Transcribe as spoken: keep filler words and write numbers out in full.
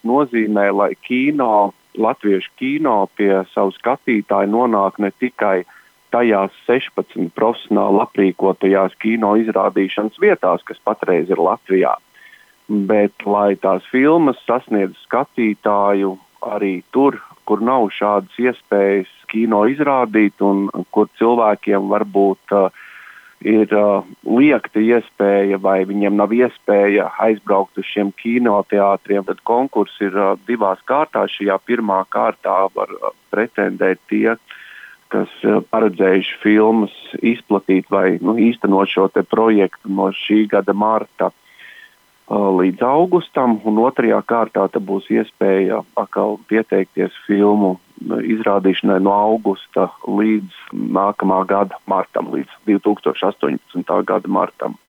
nozīmē, lai kino, latviešu kino pie savu skatītāju nonāk ne tikai tajās sešpadsmit profesionāli aprīkotajās kino izrādīšanas vietās, kas patreiz ir Latvijā, bet lai tās filmas sasniedz skatītāju arī tur, kur nav šādas iespējas kino izrādīt un kur cilvēkiem varbūt uh, ir uh, liekta iespēja vai viņiem nav iespēja aizbraukt uz šiem kinoteātriem. Tad konkurss ir uh, divās kārtās. Šajā pirmā kārtā var uh, pretendēt tie, kas uh, paredzējuši filmas izplatīt vai nu, īstenot šo te projektu no šī gada marta uh, līdz augustam. Un otrajā kārtā tad būs iespēja atkal pieteikties filmu izrādīšanai no augusta līdz nākamā gada martam, līdz divi tūkstoši astoņpadsmitā gada martam.